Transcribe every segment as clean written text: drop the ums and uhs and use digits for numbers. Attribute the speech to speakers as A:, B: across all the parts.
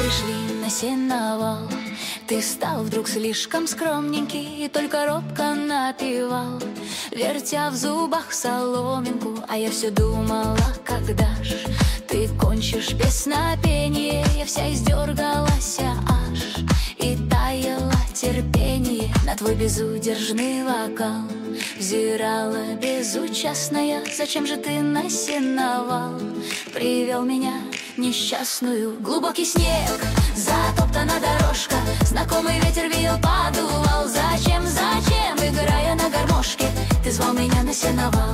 A: пришли на сеновал. Ты стал вдруг слишком скромненький и только робко напевал, вертя в зубах соломинку. А я все думала, когда ж ты кончишь песнопение. Я вся издергалась аж, и таяло терпение на твой безудержный вокал. Взирала безучастная, зачем же ты на сеновал привел меня несчастную? Глубокий снег, затоптана дорожка, знакомый ветер веял, подувал. Зачем, зачем, играя на гармошке, ты звал меня на сеновал?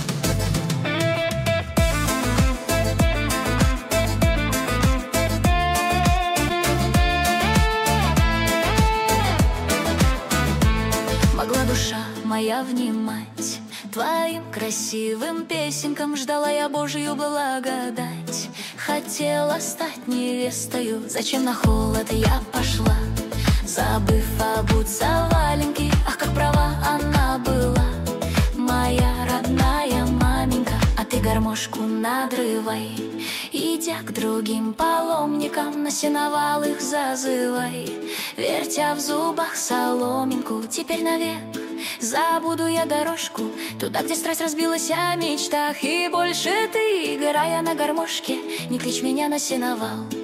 A: Могла душа моя внимать твоим красивым песенкам, ждала я Божью благодать. Хотела стать невестою, зачем на холод я пошла, забыв обуться валенки. Ах, как права она была, моя родная маменька. А ты гармошку надрывай, идя к другим паломникам, на сеновал их зазывай, вертя в зубах соломинку. Теперь навек забуду я дорожку туда, где страсть разбилась о мечтах. И больше ты, играя на гармошке, не кличь меня на сеновал.